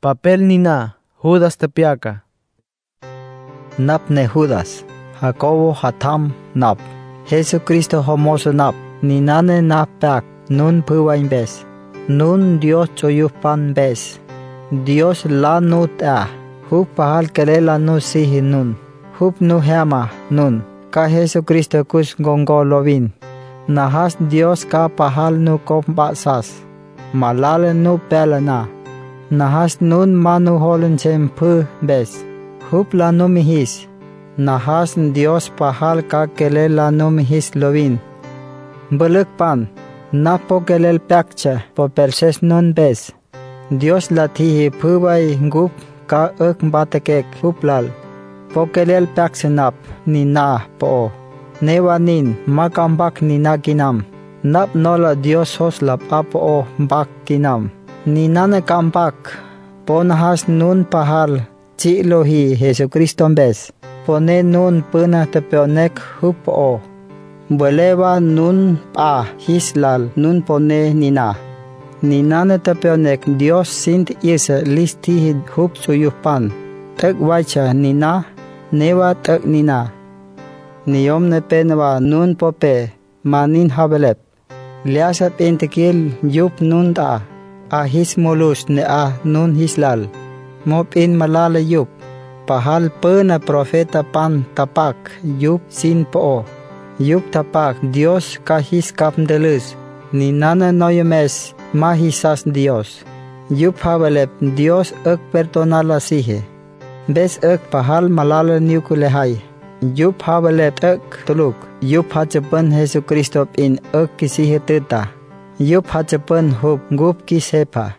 Papel nina, Judas tepiaka. Nap ne Judas, Jacobo hatam nap. Jesucristo homoso nap, ninane nap pak, nun puwain bes. Nun Dios choyupan bes. Dios la nut Hup pahal kelela nu sihi nun. Hup nu hema nun. Ka Jesucristo kus gongo lovin. Nahas Dios ka pahal nu kompasas. Malale nu pelana. Nahas nun manu holen pu bes. Hup la nu mihis. Nahas Dios pahal ka kelela nu mihis lovin. Beluk pan. Napo kelel pakcha po perses nun bes. Dios latihi puway gup ka batekek huplal. Po kelel paksenap ni na po. Newanin makambak ni na kinam. Nap nola Dios hoslap apo bak kinam. Ni nane kambak. Po nahas nun pahal chilohi Jesucristo bes. Pone nun puna tepeonek hupo. Buelewa nun pa hislal nun pone nina. Ninane tepeonek Dios sint isa listi hup suyupan. Tek wacha nina, newa tek nina. Niyom ne penwa nun pope, manin habelep. Liasa pentekil yup nun ta. Ahis molus ne nun hislal. Mop in malala yup. Pahal pena profeta pan tapak yup sin po. Yup tapak Dios kahis kapndelus. Ni nana noyemes mahisas Dios. Yup habelep Dios perdonala sihe. Bes pahal malala niukulehai. Yup habelep tuluk. Yup hachapan Jesucristo in kisihe teta. Yup hachapan hup gup kisepa.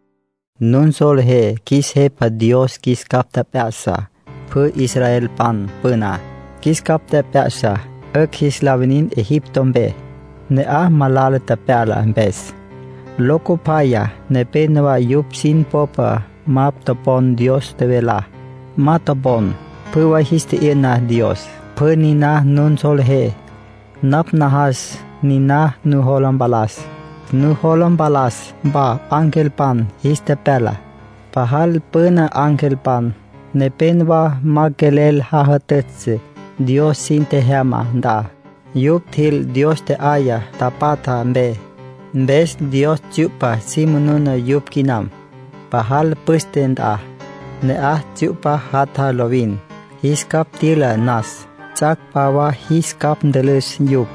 Nun solhe kisepa Dios kis kapta peasa. Pu Israel pan pena. Kis kapta peasa. Hislavinin Egypton be. Ne malala tapela bes. Loko paya ne penwa yup sin popa map tapon Dios te vela. Matapon. Puwa histe ina Dios. Pu nina nun solhe. Nap nahas nina nu holam balas. Nu holam balas ba angel pan histe pela. Pahal pena angel pan. Ne penwa magelel hahatetse. Dios sinte hema da. Yup til Dios te aya tapata mbe. Mbes Dios chupa simununa yup kinam. Pahal pusten da. Ne chupa hata lovin. Hiskap tila nas. Chak pawa hiskap ndelus yup.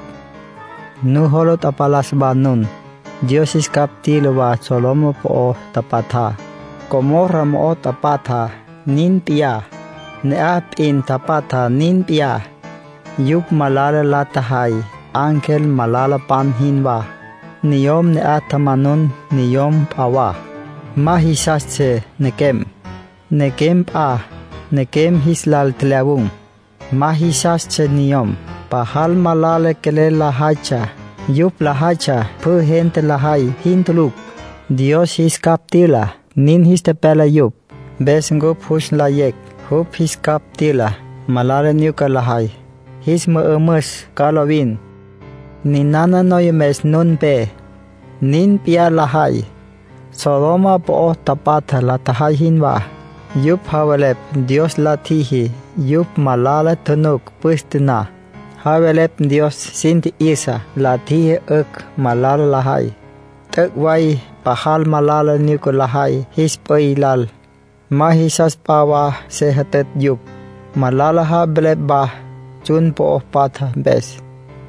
Nu holot apalas ba nun. Dios hiskap tila wa solomo po tapata. Komora mo tapata nin pia. Ne in tapata nin pia. Yup malala latahai. Angel malala panhinwa. Niyom ne tamanun niyom pawa. Mahisasche nekem. Nekem pa. Nekem hislal tlawung. Mahisasche niyom. Pahal malala kele lahacha. Yup lahacha. Pu gente lahai hintuluk. Dios hiskap tila. Nin histepela yup. Besengup hus layek. Hup hiskap tila. Malala niuka lahai. His mus kalawin. Ninana noyemes nun pe. Nin pia lahai. Sodoma po tapata latahai hinwa. Yup hawalep Dios latihi. Yup malala tunuk pustina. Hawalep Dios sinti isa latihi malala lahai. Tek wai pahal malala niuka lahai. His poilal. Mahisas pawa sehatet yup. Malala ha belep bah. Chun po patha bes.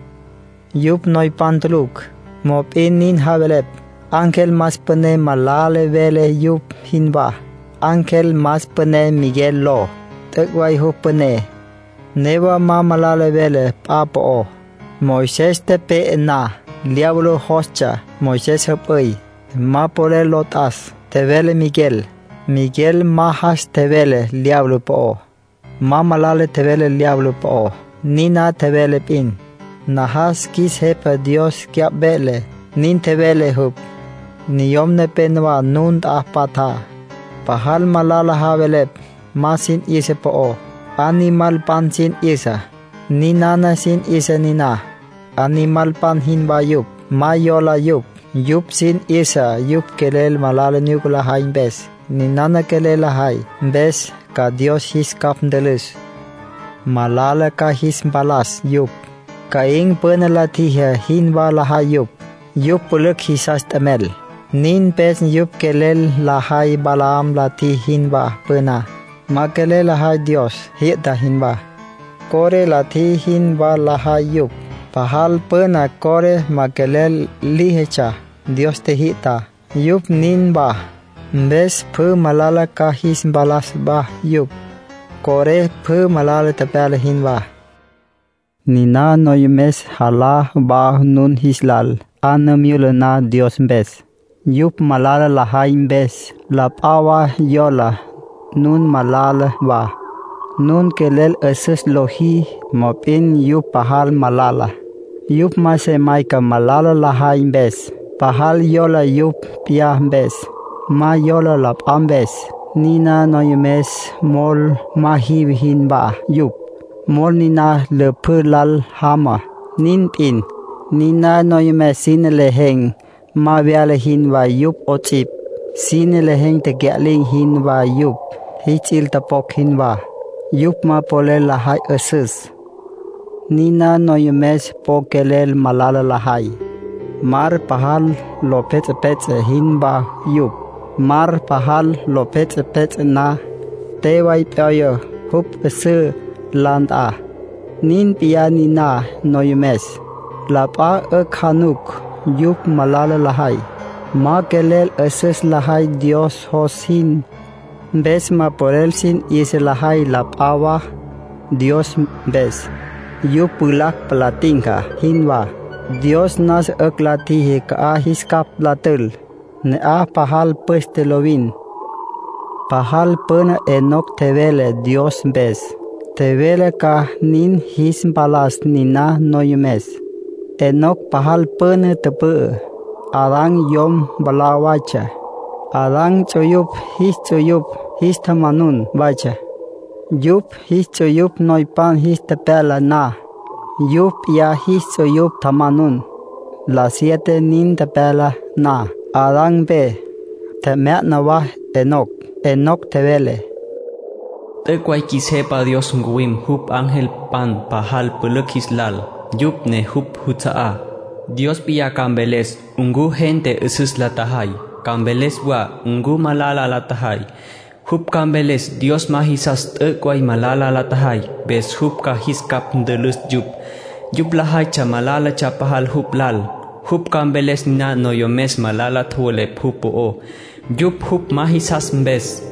Yup noy pantuluk. Mop inin habelep. Angel mas pene malale vele yup hinba. Angel mas pene Miguel lo. Tekwai hup pene. Newa ma malale vele papo. Moises te pe na. Liablo hoscha. Moises hapoi. Ma pole lotas. Te vele Miguel. Miguel mahas te vele liablo po. Ma malale te vele liablo po. Nina te vele pin. Nahas kis hepa Dios kia bele. Nin te vele hup. Niyom ne penwa nun pata. Pahal malala havelep. Masin isa po. Animal pan sin isa. Ninana sin isa nina. Animal pan hinba yup. Mayola yup. Yup sin isa yup kelel malala nukula hain bes. ni nana kelelahai, bes ka Dios his kap ndelus. Malala ka his balas yup. Ka ing penala tiha hin balahai yup. Yup puluk hisas tamel. Nin pes yup kelel lahai balam lati hin ba pena. Ma kelelahai Dios hita hin ba. Kore lati hin ba lahai yup. Pahal pena kore makelel lihecha Dios te hita yup nin ba. Bes pu malala ka his balas ba yup. Kore pu malala tapel hin ba. Nina noymes hala ba nun hislal anamule na Dios bes. Yup malala lahai bes lapawa yola nun malala ba. Nun kelel eses lohi mopin yup pahal malala. Yup mase maika malala lahai bes. Pahal yola yup pia bes. Ma yola lap ambes. Nina noymes mol mahihin ba yup. Mol nina lepu lal hama. Nin pin. Nina noymes sin leheng. Ma biala hin ba yup ochip. Sin leheng te galing hin ba yup. Hichil tapok hin ba. Yup ma pole lahai eses. Nina noymes po kelel malala lahai. Mar pahal lopet hin ba yup. Mar pahal lopet na. Tewai peoyo hup esu landa. Nin pia nina noymes. Lapa kanuk yup malala lahai. Ma kelel eses lahai Dios hosin. Bes ma porel sin is lahai lapawa Dios bes. Yup pulak pelatingka hinwa. Dios nas latihi ka hiskap latul. Ne pahal pestelovin. Pahal pena enok tevele Dios bes. Tevele ka nin his balas nina noymes. Enok pahal pena tepe. Arang yom balawacha. Arang choyup his tamanun bacha. Yup his choyup noipan his tepela na. Yup ya his choyup tamanun. La 7 nin tepela na. Arang be. Temet na wa enok tevele. Te kwai kisepa Dios nguim hup ángel pan pahal pulukis lal. Yup ne hup hutaa. Dios pia kambeles ungu gente esus latahai. Kambeles wa ungu malala latahai. Hup kambeles Dios mahisas te kwai malala latahai. Bes hup ka hiskap ndelus yup. Yup lahai cha malala cha pahal hup lal. Hup kambeles na noyomes malala thuolep hup o. Yup hup mahisas bes.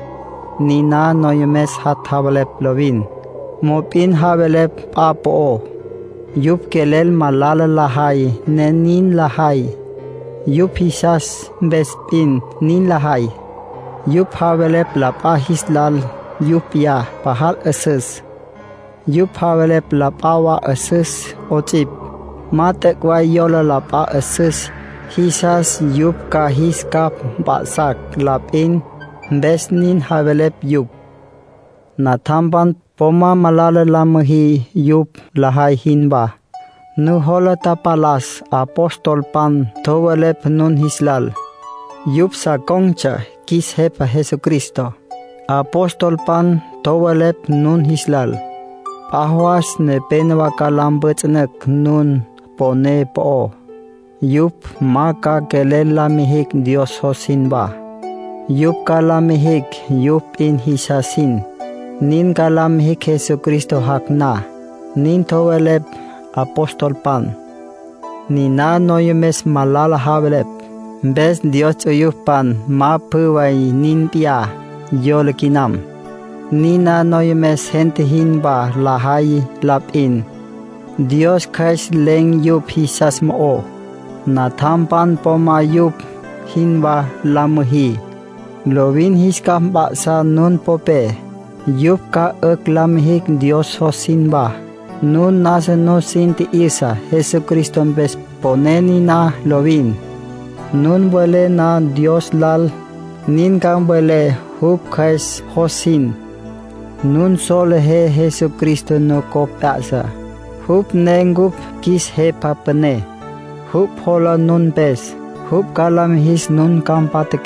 Nina noyomes hat havelep lovin. Mopin havelep papo o. Yup kelel malala lahai nenin lahai. Yup hisas bespin nin lahai. Yup havelep lapa hislal yup ya pahal eses. Yup havelep lapawa eses ochip. Matekwa yola lapa eses. Hisas yup ka hiskap baksak lapin besnin havelep yup. Natamban poma malala lamahi yup lahai hinba. Nu hola tapalas apostol pan towelep nun hislal. Yup sa kongcha kis hepa Jesucristo. Apostol pan towelep nun hislal. Pahwas ne penwa kalambetsnek nun pone po. Yup maka kelela mihik Dios hosinba. Yup kalamihik yup in hisasin. Nin kalamihik Jesucristo hakna. Nin towelep apostol pan. Nina noymes malala havelep. Bes Dios uyup pan ma puway nin pia yolkinam. Nina noymes gente hinba lahai lapin. Dios kais leng yup hisas mo. Natampan poma yup hinba lamuhi. Lovin hiskam baksa nun pope. Yup ka lamhik Dios hosinba. Nun nasa no sinti isa Jesucristo bes poneni na lovin. Nun bole na Dios lal. Nin kang bole hup kais hosin. Nun sole he Jesucristo no kopasa. Hup nengup kis he papane. Hup hola nun bes. Hup kalam his nun kampateke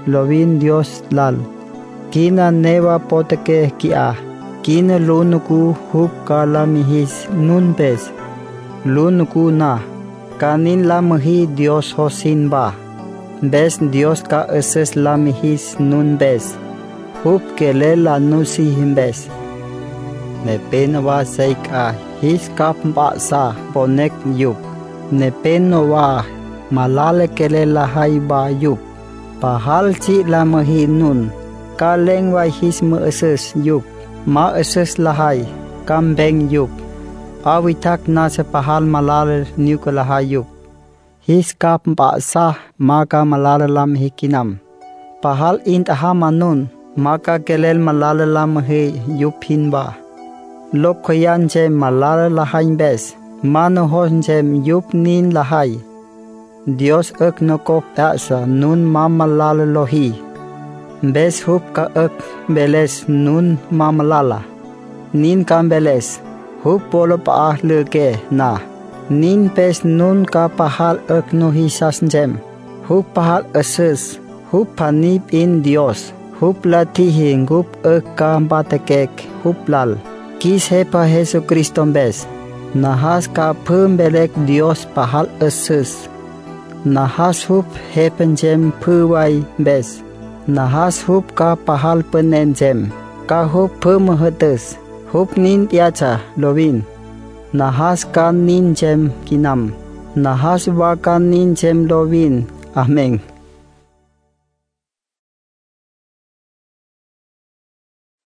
lovin Dios lal. Kina neva poteke kia. Kina lunuku hup kalamihis nun bes. Lunuku na. Kanin lamahi Dios hosin ba. Bes Dios ka eses lamihis nun bes. Hup kelela nusi himbes. Ne penwa seika his kap sa bonek yup. Ne penwa malale kelela hai ba yup. Pahal ci lamahi nun. Ka lengwa his me eses yup. Ma eses lahai kambeng yup. Awitak na se pahal malale niukalahai yup. His kap sa maka malale lam hikinam. Pahal intahama nun. Maka kelel malala lamhe yuphin ba. Lokhoyan jem malala lahain bes. Mano hon jem yup nin lahai. Dios ek nokop ta'sa nun mamalala lohi. Bes hup ka ek beles nun mamalala. Nin kam beles. Hup polo paah leke na. Nin pes nun ka pahal ek nohi sas jem. Hup pahal ases. Hup panip in Dios. Hup latihin hup ka batekek hup lal. Kis hepa Jesucristo bes. Nahas ka pembelek Dios pahal eses. Nahas hup hepen jem puwai bes. Nahas hup ka pahal penen jem. Ka hup pemahetes. Hup nin tiaca lovin. Nahas ka nin jem kinam. Nahas wa ka nin jem lovin. Amen.